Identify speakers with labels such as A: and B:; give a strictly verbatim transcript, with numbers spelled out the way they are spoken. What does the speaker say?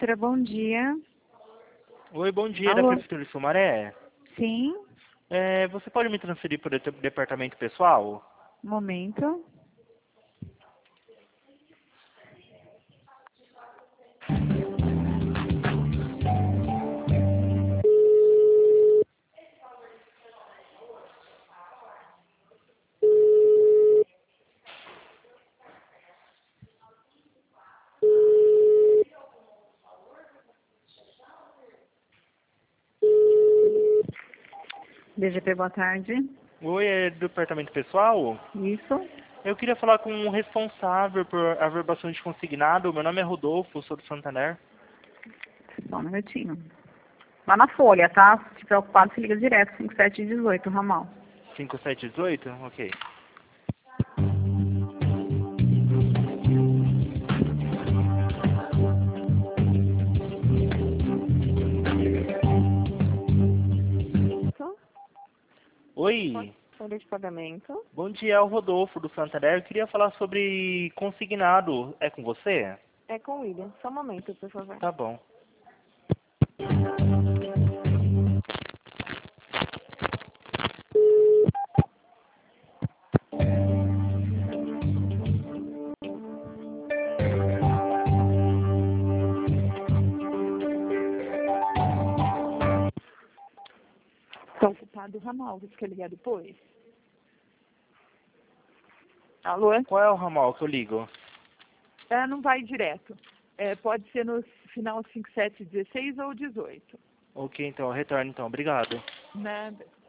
A: Prefeitura, bom dia.
B: Oi, bom dia, da
A: Alô?
B: Prefeitura de Sumaré.
A: Sim,
B: É, você pode me transferir para o de- departamento pessoal?
A: um momento. D G P, boa tarde.
B: Oi, é do departamento pessoal?
A: Isso.
B: Eu queria falar com o responsável por averbação de consignado. Meu nome é Rodolfo, sou do Santander.
A: Só um minutinho. Lá na folha, tá? Se estiver ocupado, se liga direto, cinco sete um oito, ramal.
B: cinco sete um oito? Ok.
A: Isso.
B: Oi,
A: Folha de pagamento.
B: bom dia, é o Rodolfo do Santander. Eu queria falar sobre consignado. É com você?
A: É com o William. Só um momento, por favor.
B: Tá bom.
A: Está ocupado o ramal, você quer ligar depois? Alô?
B: Qual é o ramal que eu ligo?
A: É, não vai direto. É, pode ser no final cinco sete um seis ou dezoito.
B: Ok, então, eu retorno então. Obrigado.
A: Nada.